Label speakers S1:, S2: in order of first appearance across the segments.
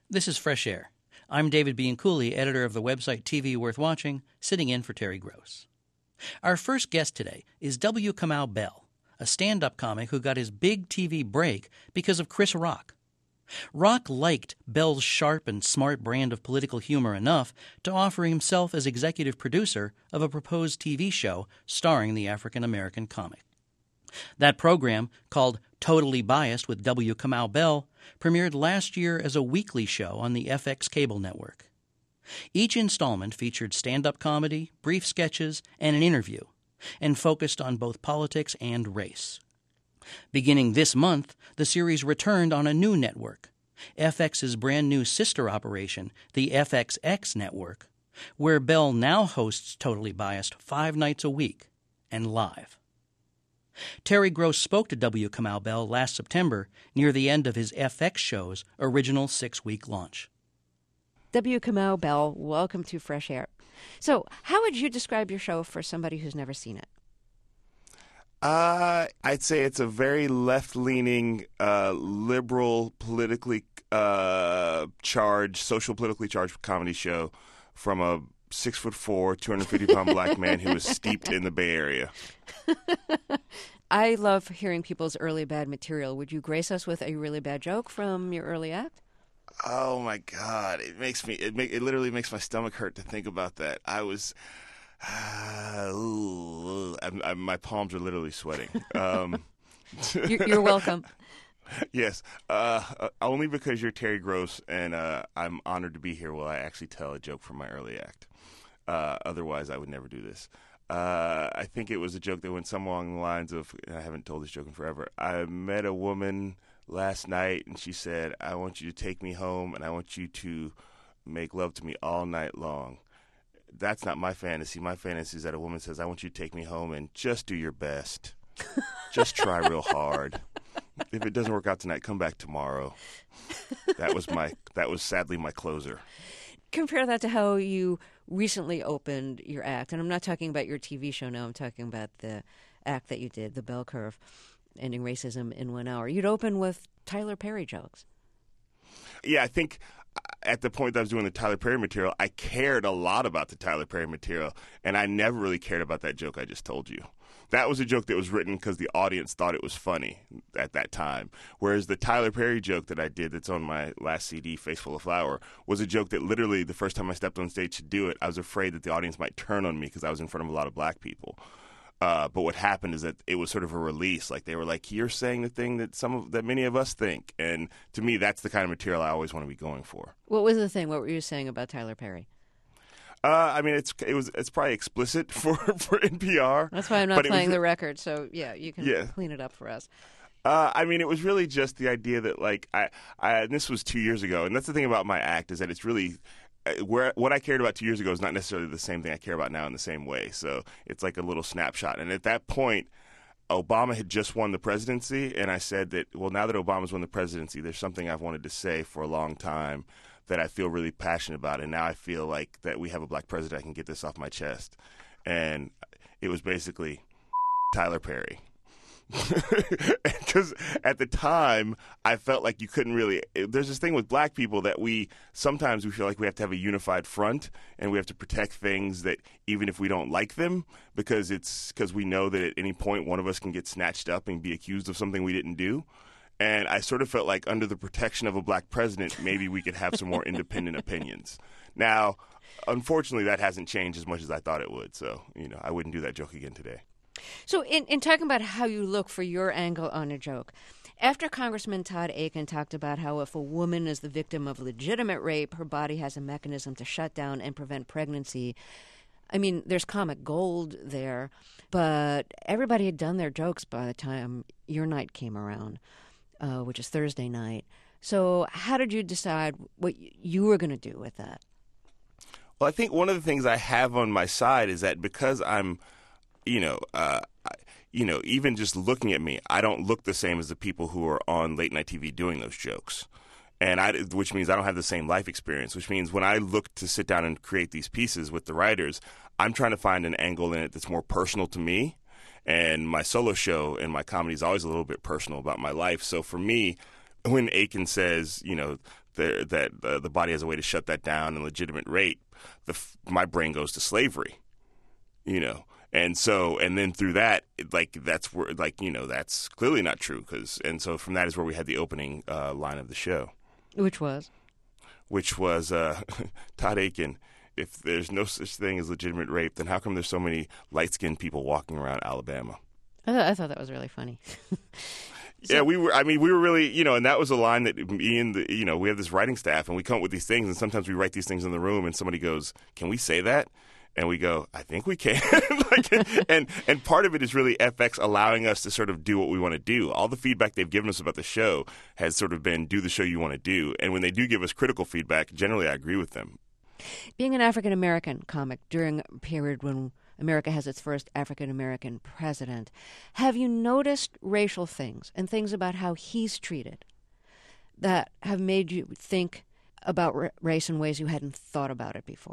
S1: This is Fresh Air. I'm David Bianculli, editor of the website TV Worth Watching, sitting in for Terry Gross. Our first guest today is W. Kamau Bell, a stand-up comic who got his big TV break because of Chris Rock. Rock liked Bell's sharp and smart brand of political humor enough to offer himself as executive producer of a proposed TV show starring the African-American comic. That program, called Totally Biased with W. Kamau Bell, premiered last year as a weekly show on the FX cable network. Each installment featured stand-up comedy, brief sketches, and an interview, and focused on both politics and race. Beginning this month, the series returned on a new network, FX's brand new sister operation, the FXX network, where Bell now hosts Totally Biased 5 nights a week and live. Terry Gross spoke to W. Kamau Bell last September near the end of his FX show's original 6-week launch.
S2: W. Kamau Bell, welcome to Fresh Air. So, how would you describe your show for somebody who's never seen it?
S3: I'd say it's a very left-leaning, liberal, politically charged, social politically charged comedy show from a 6'4", 250-pound black man who was steeped in the Bay Area.
S2: I love hearing people's early bad material. Would you grace us with a really bad joke from your early act?
S3: Oh my God! It literally makes my stomach hurt to think about that. I was, my palms are literally sweating.
S2: You're welcome.
S3: Yes, only because you're Terry Gross, and I'm honored to be here. Will I actually tell a joke from my early act? Otherwise, I would never do this. I think it was a joke that went somewhere along the lines of, I haven't told this joke in forever, I met a woman last night, and she said, I want you to take me home, and I want you to make love to me all night long. That's not my fantasy. My fantasy is that a woman says, I want you to take me home and just do your best. Just try real hard. If it doesn't work out tonight, come back tomorrow. That was sadly my closer.
S2: Compare that to how you recently opened your act. And I'm not talking about your TV show now. I'm talking about the act that you did, The Bell Curve, Ending Racism in 1 Hour. You'd open with Tyler Perry jokes.
S3: Yeah, I think at the point that I was doing the Tyler Perry material, I cared a lot about the Tyler Perry material, and I never really cared about that joke I just told you. That was a joke that was written because the audience thought it was funny at that time. Whereas the Tyler Perry joke that I did that's on my last CD, Face Full of Flour, was a joke that literally the first time I stepped on stage to do it, I was afraid that the audience might turn on me because I was in front of a lot of black people. But what happened is that it was sort of a release. Like they were like, you're saying the thing that many of us think. And to me, that's the kind of material I always want to be going for.
S2: What was the thing? What were you saying about Tyler Perry?
S3: I mean, it's probably explicit for NPR.
S2: That's why I'm not playing the record. So yeah, you can clean it up for us.
S3: I mean, it was really just the idea that like and this was 2 years ago, and that's the thing about my act is that it's really what I cared about 2 years ago is not necessarily the same thing I care about now in the same way. So it's like a little snapshot. And at that point, Obama had just won the presidency, and I said that, well, now that Obama's won the presidency, there's something I've wanted to say for a long time that I feel really passionate about, and now I feel like that we have a black president, I can get this off my chest. And it was basically Tyler Perry. Because at the time, I felt like you couldn't really – there's this thing with black people that sometimes we feel like we have to have a unified front and we have to protect things that even if we don't like them because we know that at any point one of us can get snatched up and be accused of something we didn't do. And I sort of felt like under the protection of a black president, maybe we could have some more independent opinions. Now, unfortunately, that hasn't changed as much as I thought it would. So, I wouldn't do that joke again today.
S2: So in talking about how you look for your angle on a joke, after Congressman Todd Akin talked about how if a woman is the victim of legitimate rape, her body has a mechanism to shut down and prevent pregnancy, I mean, there's comic gold there, but everybody had done their jokes by the time your night came around. Which is Thursday night. So how did you decide what you were going to do with that?
S3: Well, I think one of the things I have on my side is that because I'm, even just looking at me, I don't look the same as the people who are on late night TV doing those jokes. Which means I don't have the same life experience, which means when I look to sit down and create these pieces with the writers, I'm trying to find an angle in it that's more personal to me. And my solo show and my comedy is always a little bit personal about my life. So for me, when Akin says, the body has a way to shut that down and legitimate rape, my brain goes to slavery, you know. And then through that, that's where, that's clearly not true. And so from that is where we had the opening line of the show.
S2: Which was
S3: Todd Akin, if there's no such thing as legitimate rape, then how come there's so many light-skinned people walking around Alabama?
S2: I thought that was really funny.
S3: Yeah, we were really, and that was a line that me and we have this writing staff, and we come up with these things, and sometimes we write these things in the room, and somebody goes, "Can we say that?" And we go, "I think we can." and part of it is really FX allowing us to sort of do what we want to do. All the feedback they've given us about the show has sort of been, do the show you want to do. And when they do give us critical feedback, generally I agree with them.
S2: Being an African-American comic during a period when America has its first African-American president, have you noticed racial things and things about how he's treated that have made you think about race in ways you hadn't thought about it before?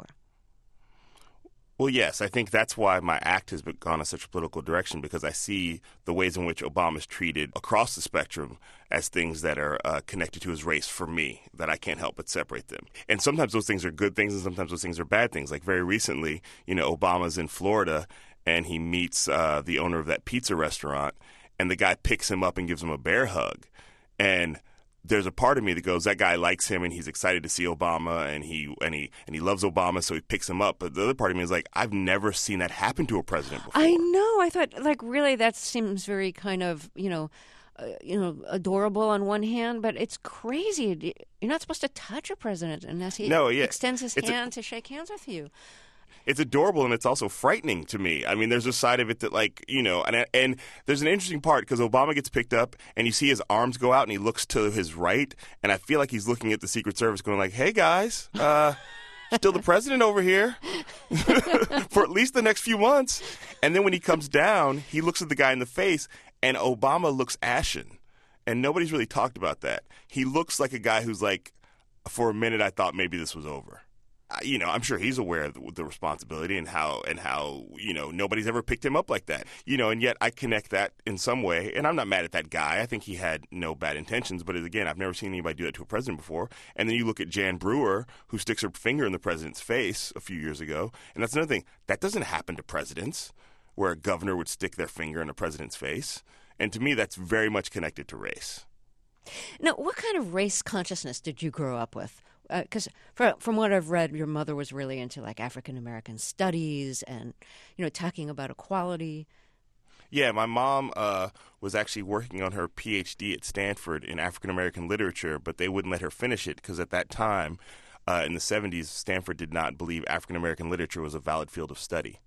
S3: Well, yes, I think that's why my act has gone in such a political direction, because I see the ways in which Obama's treated across the spectrum as things that are connected to his race for me, that I can't help but separate them. And sometimes those things are good things and sometimes those things are bad things. Like very recently, Obama's in Florida and he meets the owner of that pizza restaurant, and the guy picks him up and gives him a bear hug. And there's a part of me that goes, that guy likes him and he's excited to see Obama and he loves Obama, so he picks him up. But the other part of me is like, I've never seen that happen to a president before.
S2: I know. I thought, really, that seems very kind of, adorable on one hand, but it's crazy. You're not supposed to touch a president unless he extends his hand to shake hands with you.
S3: It's adorable, and it's also frightening to me. I mean, there's a side of it that, and there's an interesting part, because Obama gets picked up, and you see his arms go out, and he looks to his right, and I feel like he's looking at the Secret Service going like, "Hey, guys, still the president over here for at least the next few months." And then when he comes down, he looks at the guy in the face, and Obama looks ashen, and nobody's really talked about that. He looks like a guy who's like, for a minute, I thought maybe this was over. I'm sure he's aware of the responsibility and how nobody's ever picked him up like that. And yet I connect that in some way, and I'm not mad at that guy. I think he had no bad intentions, but again, I've never seen anybody do that to a president before. And then you look at Jan Brewer, who sticks her finger in the president's face a few years ago, and that's another thing. That doesn't happen to presidents, where a governor would stick their finger in a president's face. And to me, that's very much connected to race.
S2: Now, what kind of race consciousness did you grow up with? Because from what I've read, your mother was really into African-American studies and, talking about equality.
S3: Yeah, my mom was actually working on her PhD at Stanford in African-American literature, but they wouldn't let her finish it because at that time, in the 70s, Stanford did not believe African-American literature was a valid field of study.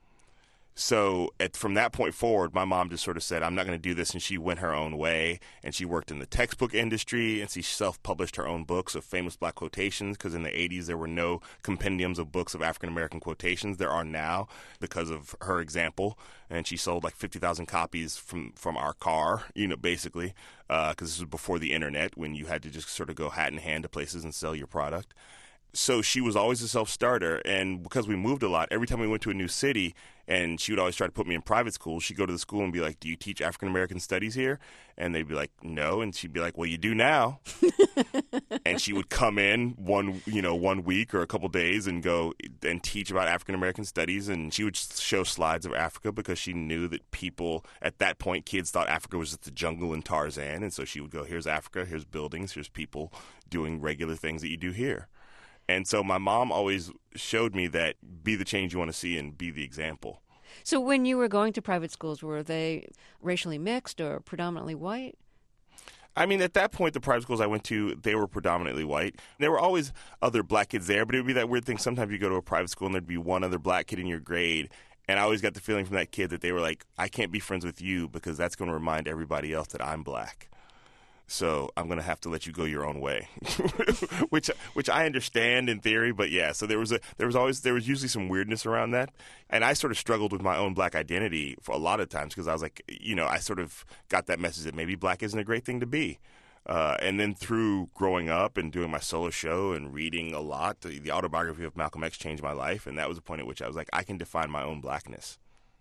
S3: So from that point forward, my mom just sort of said, I'm not going to do this, and she went her own way, and she worked in the textbook industry, and she self-published her own books of famous black quotations, because in the 80s there were no compendiums of books of African-American quotations. There are now because of her example, and she sold 50,000 copies from our car, basically, because this was before the internet, when you had to just sort of go hat in hand to places and sell your product. So she was always a self-starter, and because we moved a lot, every time we went to a new city, and she would always try to put me in private school, she'd go to the school and be like, "Do you teach African-American studies here?" And they'd be like, "No." And she'd be like, "Well, you do now." And she would come in one week or a couple days and go and teach about African-American studies, and she would show slides of Africa because she knew that people, at that point, kids thought Africa was just the jungle and Tarzan, and so she would go, "Here's Africa, here's buildings, here's people doing regular things that you do here." And so my mom always showed me that be the change you want to see and be the example.
S2: So when you were going to private schools, were they racially mixed or predominantly white?
S3: I mean, at that point, the private schools I went to, they were predominantly white. There were always other black kids there, but it would be that weird thing. Sometimes you go to a private school and there'd be one other black kid in your grade. And I always got the feeling from that kid that they were like, I can't be friends with you because that's going to remind everybody else that I'm black. So I'm going to have to let you go your own way, which I understand in theory. But yeah, so there was usually some weirdness around that. And I sort of struggled with my own black identity for a lot of times because I was like, I sort of got that message that maybe black isn't a great thing to be. And then through growing up and doing my solo show and reading a lot, the autobiography of Malcolm X changed my life. And that was a point at which I was like, I can define my own blackness.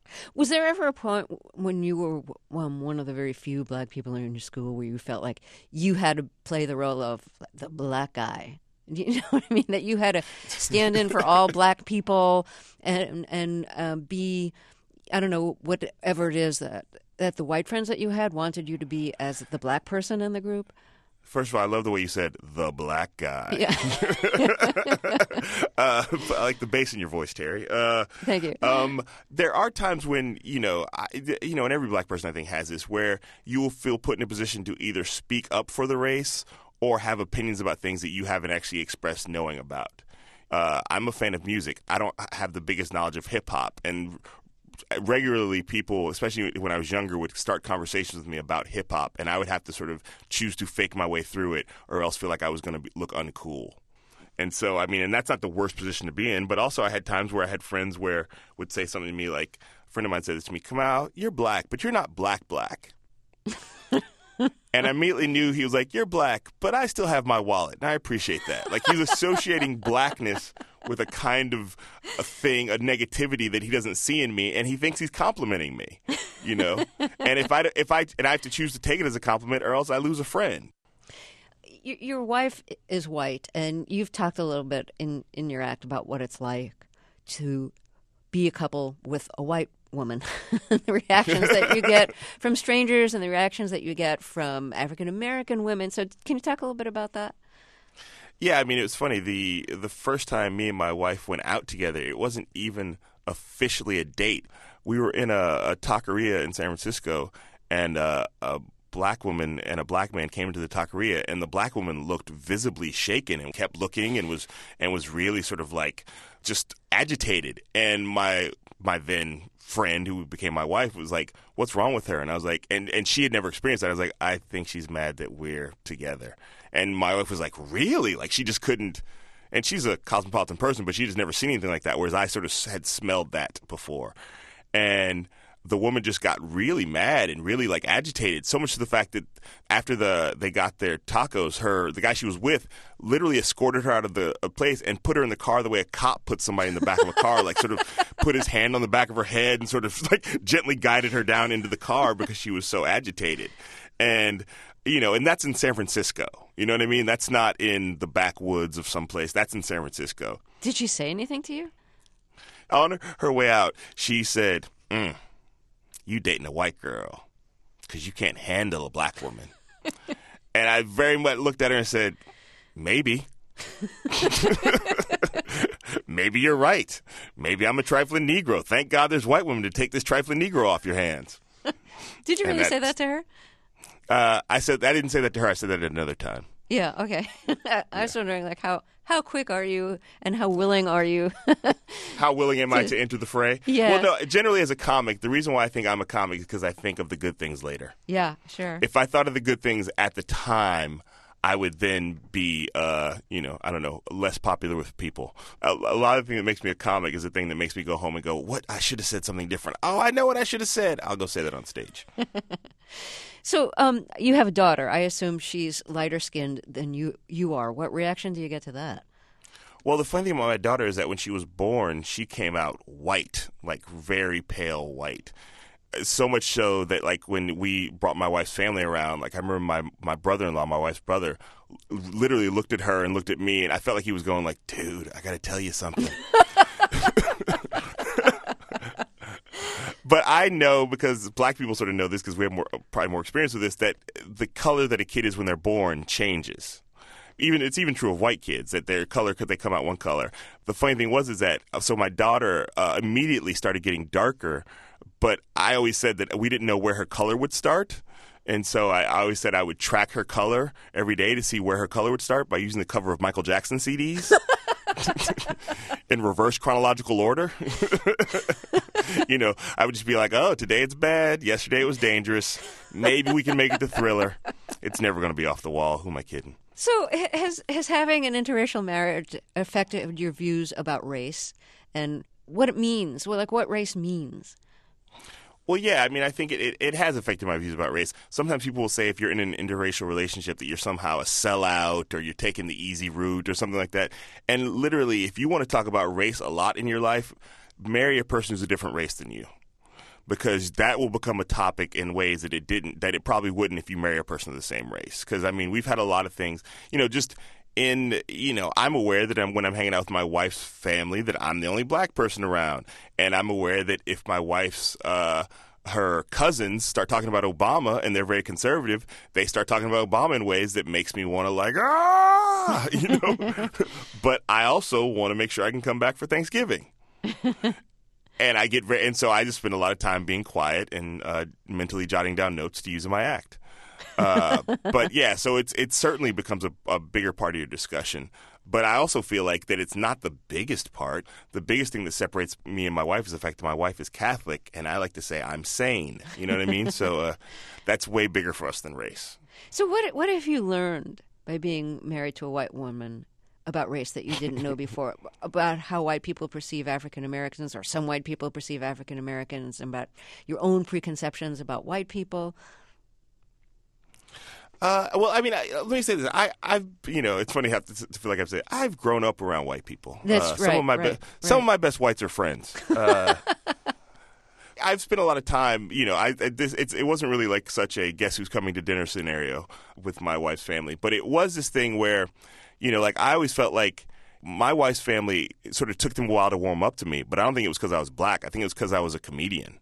S2: Was there ever a point when you were one of the very few black people in your school where you felt like you had to play the role of the black guy? Do you know what I mean? That you had to stand in for all black people and be, I don't know, whatever it is that the white friends that you had wanted you to be as the black person in the group?
S3: First of all, I love the way you said "the black guy."
S2: Yeah.
S3: I like the bass in your voice, Terry.
S2: Thank you.
S3: There are times when and every black person I think has this, where you will feel put in a position to either speak up for the race or have opinions about things that you haven't actually expressed knowing about. I'm a fan of music. I don't have the biggest knowledge of hip hop, and regularly people, especially when I was younger, would start conversations with me about hip hop, and I would have to sort of choose to fake my way through it or else feel like I was going to look uncool. And so, and that's not the worst position to be in, but also I had times where I had friends where would say something to me like, a friend of mine said this to me, "Kamau, you're black, but you're not black. And I immediately knew he was like, "You're black, but I still have my wallet." And I appreciate that. Like, he's associating blackness with a kind of a thing, a negativity that he doesn't see in me, and he thinks he's complimenting me, And if I have to choose to take it as a compliment, or else I lose a friend.
S2: Your wife is white, and you've talked a little bit in your act about what it's like to be a couple with a white woman, the reactions that you get from strangers and the reactions that you get from African-American women. So can you talk a little bit about that?
S3: Yeah, it was funny. The first time me and my wife went out together, it wasn't even officially a date. We were in a taqueria in San Francisco, and a black woman and a black man came into the taqueria, and the black woman looked visibly shaken and kept looking and was really sort of like just agitated. And my then friend, who became my wife, was like, "What's wrong with her?" And I was like, and she had never experienced that. I was like, "I think she's mad that we're together." And my wife was like, "Really?" Like, she just couldn't. And she's a cosmopolitan person, but she just never seen anything like that, whereas I sort of had smelled that before. And the woman just got really mad and really like agitated, so much to the fact that after they got their tacos, the guy she was with literally escorted her out of the place and put her in the car the way a cop puts somebody in the back of a car, like sort of put his hand on the back of her head and sort of like gently guided her down into the car because she was so agitated. And and that's in San Francisco. You know what I mean? That's not in the backwoods of someplace. That's in San Francisco.
S2: Did she say anything to you?
S3: On her way out, she said, "You dating a white girl because you can't handle a black woman." And I very much looked at her and said, "Maybe." Maybe you're right. Maybe I'm a trifling Negro. Thank God there's white women to take this trifling Negro off your hands.
S2: Did you really say that to her?
S3: I didn't say that to her. I said that at another time.
S2: Yeah, okay. I was wondering, like, how quick are you and how willing are you?
S3: How willing am I to enter the fray?
S2: Yeah.
S3: Well, no, generally as a comic, the reason why I think I'm a comic is because I think of the good things later.
S2: Yeah, sure.
S3: If I thought of the good things at the time, I would then be, I don't know, less popular with people. A lot of the thing that makes me a comic is the thing that makes me go home and go, "What? I should have said something different. Oh, I know what I should have said. I'll go say that on stage."
S2: So you have a daughter. I assume she's lighter skinned than you are. What reaction do you get to that?
S3: Well, the funny thing about my daughter is that when she was born, she came out white, like very pale white. So much so that, like, when we brought my wife's family around, like, I remember my brother-in-law, my wife's brother, literally looked at her and looked at me, and I felt like he was going like, "Dude, I got to tell you something." But I know, because black people sort of know this because we have probably more experience with this, that the color that a kid is when they're born changes. It's even true of white kids, that their color, could they come out one color. The funny thing is that so my daughter immediately started getting darker, but I always said that we didn't know where her color would start. And so I always said I would track her color every day to see where her color would start by using the cover of Michael Jackson CDs in reverse chronological order. I would just be like, "Oh, today it's bad. Yesterday it was dangerous. Maybe we can make it to Thriller. It's never going to be off the wall. Who am I kidding?"
S2: So has having an interracial marriage affected your views about race and what it means? Well, like what race means?
S3: Well, yeah, I think it has affected my views about race. Sometimes people will say if you're in an interracial relationship that you're somehow a sellout or you're taking the easy route or something like that. And literally, if you want to talk about race a lot in your life, marry a person who's a different race than you. because that will become a topic in ways that it probably wouldn't if you marry a person of the same race. Because, I mean, we've had a lot of things, I'm aware that when I'm hanging out with my wife's family that I'm the only black person around. And I'm aware that if my wife's her cousins start talking about Obama and they're very conservative, they start talking about Obama in ways that makes me want to But I also want to make sure I can come back for Thanksgiving. And so I just spend a lot of time being quiet and mentally jotting down notes to use in my act. But yeah, so it certainly becomes a bigger part of your discussion. But I also feel like that it's not the biggest part. The biggest thing that separates me and my wife is the fact that my wife is Catholic, and I like to say I'm sane. You know what I mean? So that's way bigger for us than race.
S2: So what have you learned by being married to a white woman about race that you didn't know before, about how white people perceive African Americans, or some white people perceive African Americans, and about your own preconceptions about white people?
S3: Well, I mean, let me say this. I've it's funny how to feel like I've said I've grown up around white people.
S2: That's right.
S3: Some of my best whites are friends. I've spent a lot of time. It wasn't really like such a guess who's coming to dinner scenario with my wife's family, but it was this thing where, I always felt like my wife's family sort of took them a while to warm up to me, but I don't think it was because I was black. I think it was because I was a comedian.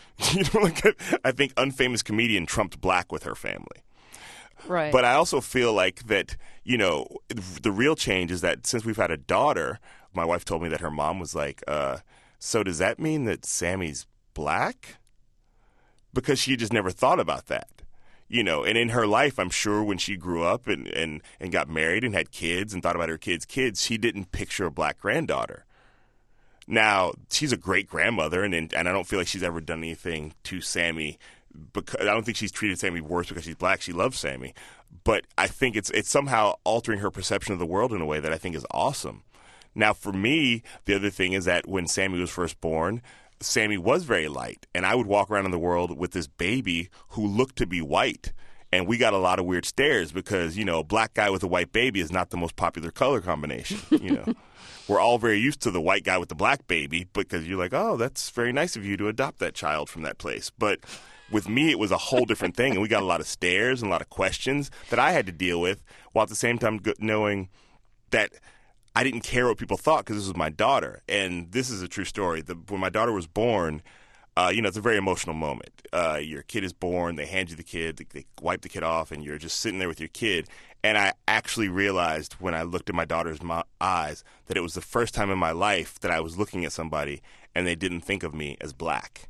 S3: I think unfamous comedian trumped black with her family.
S2: Right.
S3: But I also feel like that, the real change is that since we've had a daughter, my wife told me that her mom was like, so does that mean that Sammy's black? Because she just never thought about that. And in her life, I'm sure when she grew up and got married and had kids and thought about her kids, she didn't picture a black granddaughter. Now, she's a great grandmother, and I don't feel like she's ever done anything to Sammy. Because I don't think she's treated Sammy worse because she's black. She loves Sammy. But I think it's somehow altering her perception of the world in a way that I think is awesome. Now, for me, the other thing is that when Sammy was first born, Sammy was very light. And I would walk around in the world with this baby who looked to be white. And we got a lot of weird stares because, a black guy with a white baby is not the most popular color combination, We're all very used to the white guy with the black baby because you're like, oh, that's very nice of you to adopt that child from that place. But with me, it was a whole different thing, and we got a lot of stares and a lot of questions that I had to deal with, while at the same time knowing that I didn't care what people thought because this was my daughter. And this is a true story. When my daughter was born, it's a very emotional moment. Your kid is born, they hand you the kid, they wipe the kid off, and you're just sitting there with your kid. And I actually realized when I looked at my daughter's eyes that it was the first time in my life that I was looking at somebody and they didn't think of me as black.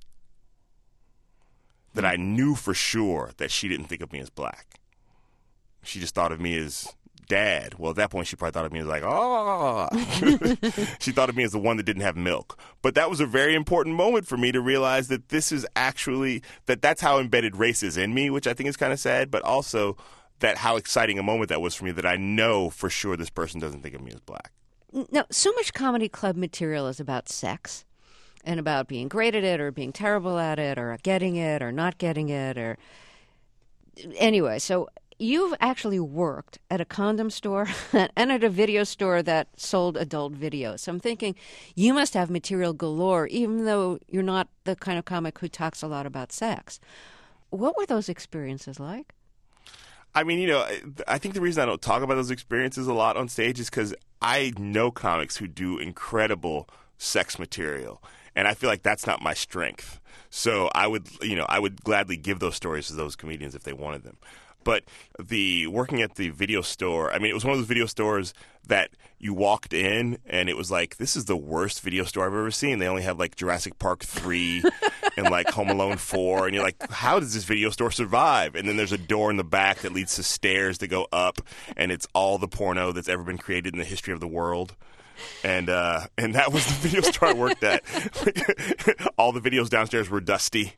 S3: That I knew for sure that she didn't think of me as black. She just thought of me as dad. Well, at that point, she probably thought of me as like, oh. She thought of me as the one that didn't have milk. But that was a very important moment for me to realize that this is actually, that's how embedded race is in me, which I think is kind of sad, but also that how exciting a moment that was for me, that I know for sure this person doesn't think of me as black.
S2: Now, so much comedy club material is about sex and about being great at it or being terrible at it or getting it or not getting it. Or anyway, so you've actually worked at a condom store and at a video store that sold adult videos. So I'm thinking you must have material galore, even though you're not the kind of comic who talks a lot about sex. What were those experiences like?
S3: I mean, I think the reason I don't talk about those experiences a lot on stage is because I know comics who do incredible sex material, and I feel like that's not my strength. So I would gladly give those stories to those comedians if they wanted them. But working at the video store, I mean, it was one of those video stores that you walked in and it was like, this is the worst video store I've ever seen. They only have like Jurassic Park 3 and like Home Alone 4. And you're like, how does this video store survive? And then there's a door in the back that leads to stairs that go up, and it's all the porno that's ever been created in the history of the world. And that was the video store I worked at. All the videos downstairs were dusty.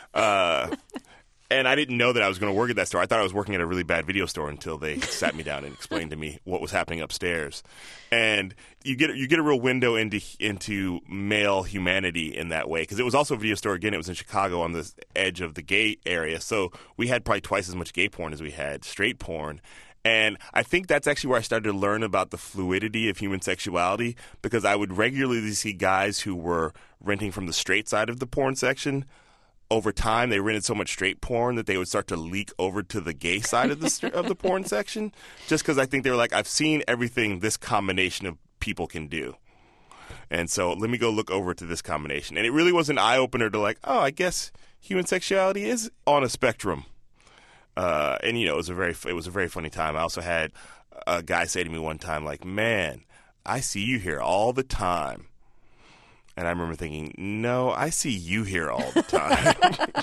S3: And I didn't know that I was going to work at that store. I thought I was working at a really bad video store until they sat me down and explained to me what was happening upstairs. And you get a real window into male humanity in that way, because it was also a video store. Again, it was in Chicago on the edge of the gay area, so we had probably twice as much gay porn as we had straight porn. And I think that's actually where I started to learn about the fluidity of human sexuality, because I would regularly see guys who were renting from the straight side of the porn section over time, they rented so much straight porn that they would start to leak over to the gay side of the porn section. Just because I think they were like, I've seen everything this combination of people can do. And so let me go look over to this combination. And it really was an eye-opener to like, oh, I guess human sexuality is on a spectrum. And, it was a very funny time. I also had a guy say to me one time, like, man, I see you here all the time. And I remember thinking, no, I see you here all the time.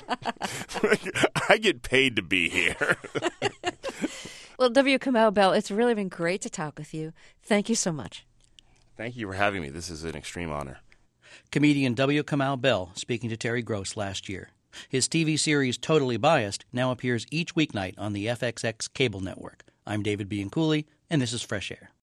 S3: I get paid to be here.
S2: Well, W. Kamau Bell, it's really been great to talk with you. Thank you so much.
S3: Thank you for having me. This is an extreme honor.
S1: Comedian W. Kamau Bell speaking to Terry Gross last year. His TV series Totally Biased now appears each weeknight on the FXX cable network. I'm David Bianculli, and this is Fresh Air.